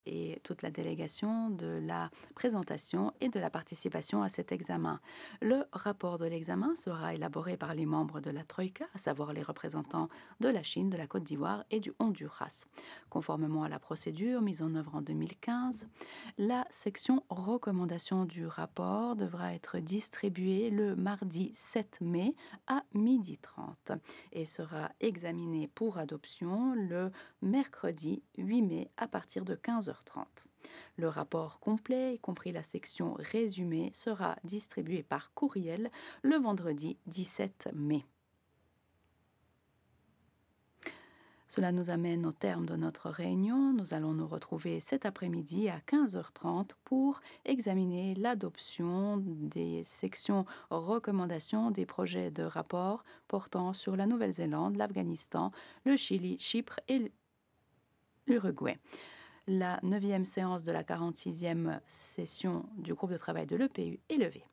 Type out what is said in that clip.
et toute la délégation de la présentation et de la participation à cet examen. Le rapport de l'examen sera élaboré par les membres de la Troïka, à savoir les représentants de la Chine, de la Côte d'Ivoire et du Honduras. Conformément à la procédure mise en œuvre en 2015, la section recommandation du rapport devra être distribuée le mardi 7 mai à 12h30 et sera examinée pour adoption le mercredi 8 mai à partir de 15h30. Le rapport complet, y compris la section résumé, sera distribué par courriel le vendredi 17 mai. Cela nous amène au terme de notre réunion. Nous allons nous retrouver cet après-midi à 15h30 pour examiner l'adoption des sections recommandations des projets de rapport portant sur la Nouvelle-Zélande, l'Afghanistan, le Chili, Chypre et l'Uruguay. La 9e séance de la 46e session du groupe de travail de l'EPU est levée.